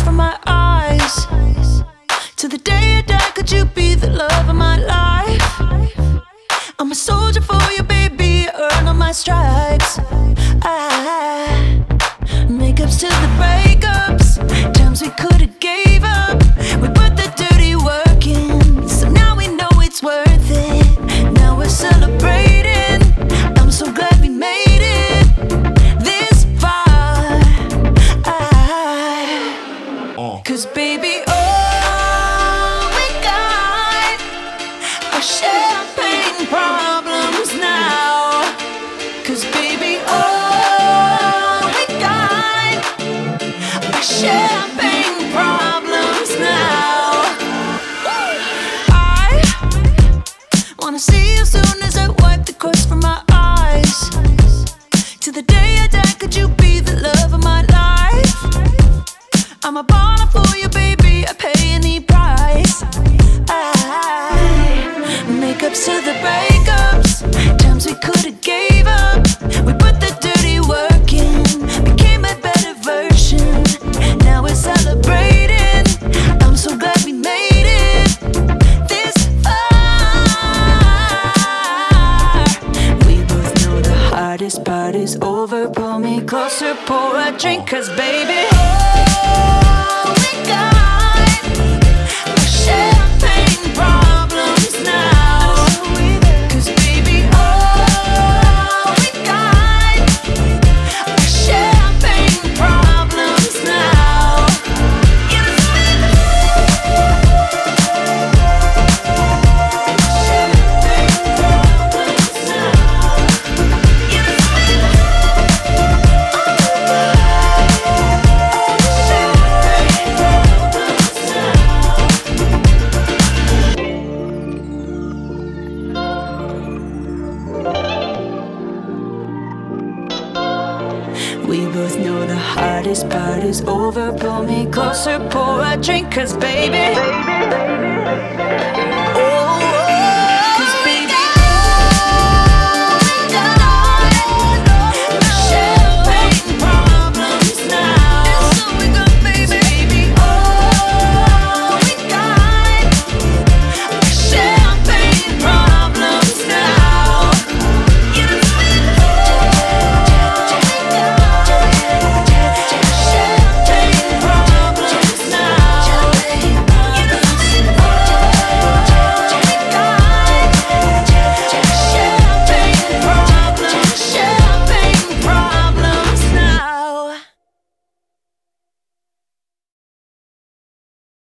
from my eyes. To the day I die, could you be the love of my life? I'm a soldier for you, baby, earn all my stripes. Makeups to the breakups, times we could've gave up. We put the dirty work in, so now we know it's worth it. Now we're celebrating, I'm so glad we made it this far. Cause baby, all we got are champagne problems now. Cause baby, all we got are champagne problems now. I wanna see you soon as I wipe the crust from my eyes. To the day I die, could you be the love of my life? I'm a baller for you, baby, I pay any price. Makeups to the breakups, times we could've gave up. We put the dirty work in, became a better version. Now we're celebrating, I'm so glad we made it this far. We both know the hardest part is over. Pull me closer, pour a drink, cause baby, all we got are champagne problems now. Cause baby, all we got are champagne problems now. Champagne problems We both know the hardest part is over. Pull me closer, pour a drink, cause baby